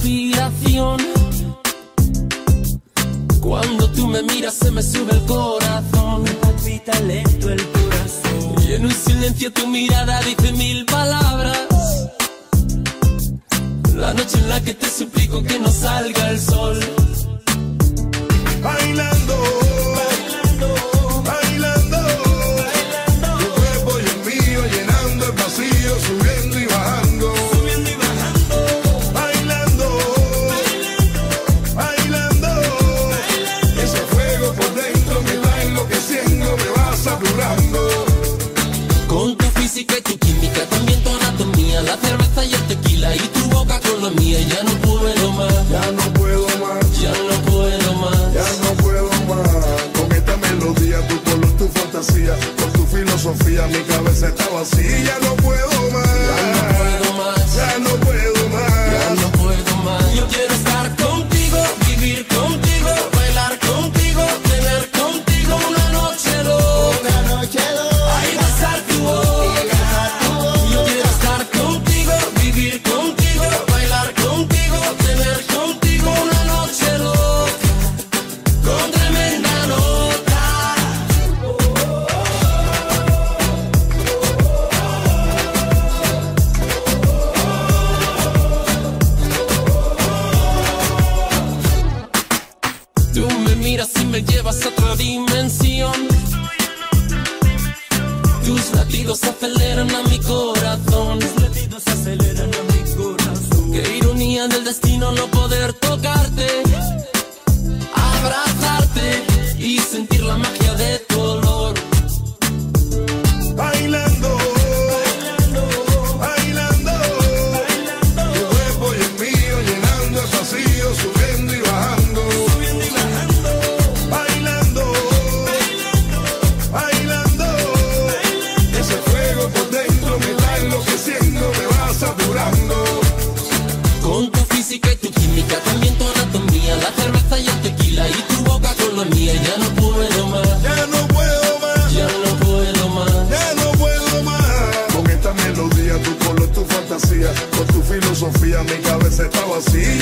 respiración. Cuando tú me miras se me sube el corazón. Me palpita lento el corazón. Y en un silencio tu mirada dice 1000 palabras. La noche en la que te suplico que no salga el sol. Bailando, bailando, bailando, bailando. Tu cuerpo y el mío llenando el vacío, subiendo y bajando, subiendo y bajando. Bailando, bailando, bailando, bailando. Ese fuego por dentro me va enloqueciendo, me va saturando. Con tu física y tu química, también tu anatomía, la cerveza y el tequila y tu boca con la mía. Ya no puedo más, ya no puedo más, ya no puedo más, ya no puedo más. Con esta melodía, tu color, tu fantasía, con tu filosofía, mi cabeza está vacía. Ya no puedo más, ya no puedo más, ya no puedo más, ya no puedo más. Yo quiero estar contigo, vivir contigo, bailar contigo, tener contigo una noche loca, ay, besar tu boca. Yo quiero estar contigo, vivir contigo, bailar contigo, tener contigo una noche loca, con tremenda nota. Tú me miras y me llevas a otra dimensión. Tus latidos aceleran a mi corazón. Tus latidos aceleran a mi corazón. Qué ironía del destino no poder tocarte, abrazarte y sentir la magia de tu olor. bailando, bailando, bailando, bailando. Tu cuerpo y el mío llenando el vacío, subiendo y bajando, Subiendo y bajando. bailando, bailando, bailando. Ese fuego por dentro me está enloqueciendo, me va saturando. Con tu física y tu química, también tu anatomía, la cerveza y el tequila y tu boca con la mía. Ya no puedo más, Ya no puedo más, ya no puedo más. ya no puedo más. Con esta melodía, tu color, tu fantasía, con tu filosofía, mi cabeza está vacía.